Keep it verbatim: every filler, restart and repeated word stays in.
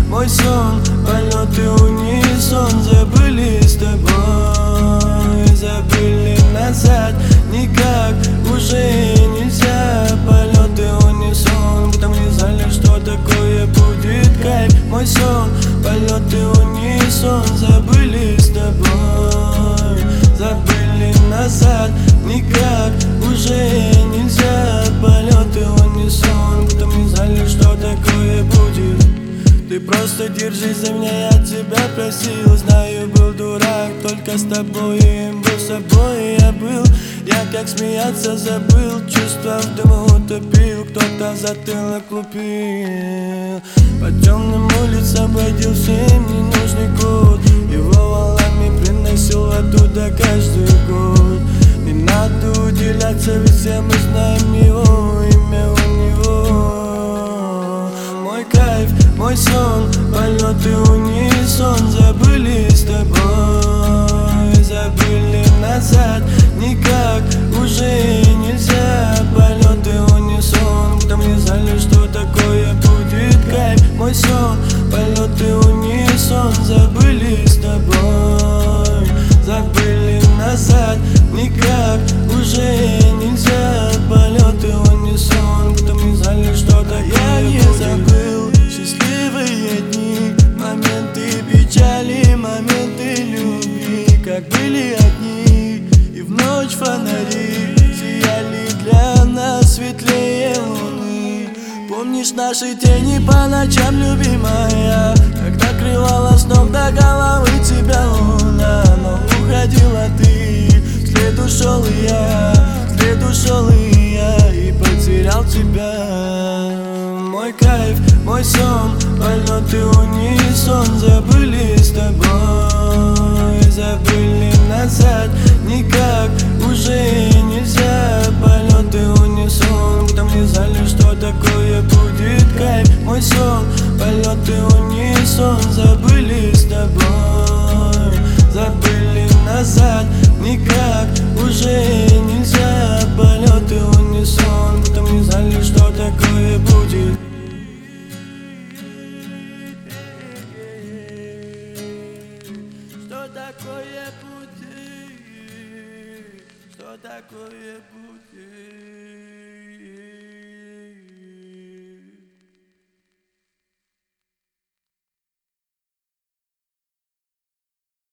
мой сон, полеты унисон. Забыли с тобой, забыли назад. Никак уже нельзя. Полеты унисон, будто мы не знали, что такое будет кайф. Мой сон, полеты унисон. Забыли с тобой, забыли назад. Никак уже нельзя. Полеты унисон, будто мы не знали, что такое будет. Ты просто держись за меня, я тебя просил. Знаю, был дурак, только с тобой им был собой я был. Я как смеяться забыл, чувства в дыму утопил. Кто-то затылок лупил. По темным улицам бродил всем ненужный кот. Его валами приносил оттуда каждый год. Не надо уделяться, ведь все мы знаем его, имя у него. Мой кайф, мой сон, полеты унисон. Забыли с тобой, забыли назад. Никак уже нельзя. Полеты унисон, будто мы не знали, что такое будет кайф. Мой сон, полеты унисон. Забыли с тобой, забыли назад. Никак уже нельзя. Полеты унисон, будто мы не знали, что такое будет. Я не забыл счастливые дни, моменты печали, моменты любви, как были одни. И в ночь фонари сияли для нас светлее луны. Помнишь наши тени по ночам, любимая, когда крывала с ног до головы тебя луна. Но уходила ты, вслед ушел и я, вслед ушел и я, и потерял тебя. Мой кайф, мой сон, полеты унисон. Забыли с тобой, забыли назад. Никак уже нельзя. Полеты унисон, будто мы не знали, что такое будет кайф. Мой сон, полеты унисон. Забыли с тобой, забыли назад. Никак уже нельзя. Полеты унисон, будто мы не знали, что такое будет. Что такое будет? Что такое будет?